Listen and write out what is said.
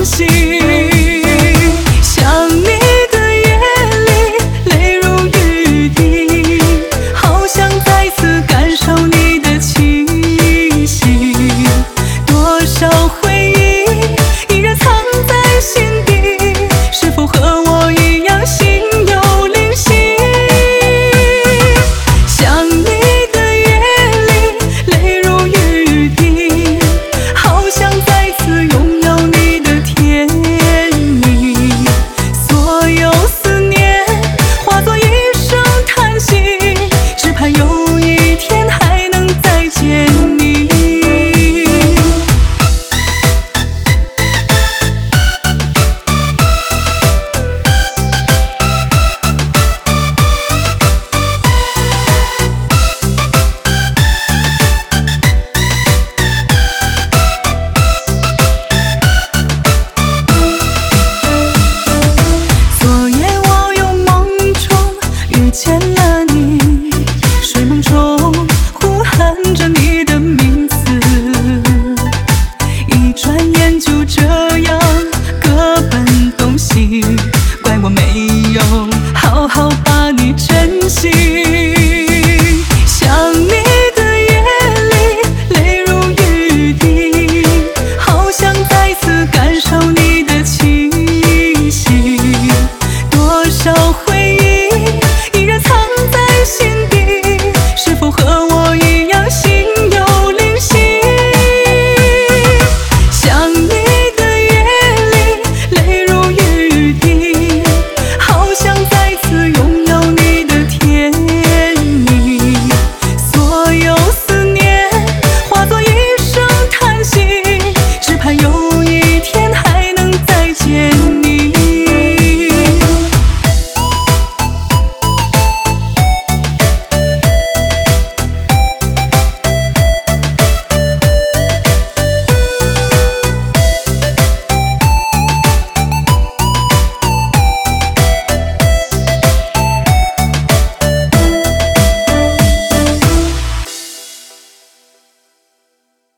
叹息。想你的夜里，泪如雨滴，好想再次感受你的气息。多少回忆依然藏在心底，是否和我一样心有灵犀？想你的夜里，泪如雨滴，好想再次拥有你的甜蜜。所有思念化作一声叹息，只盼有一天还能再见你。昨夜我又梦中遇见了你，睡梦中呼喊着你的名字，一转眼就这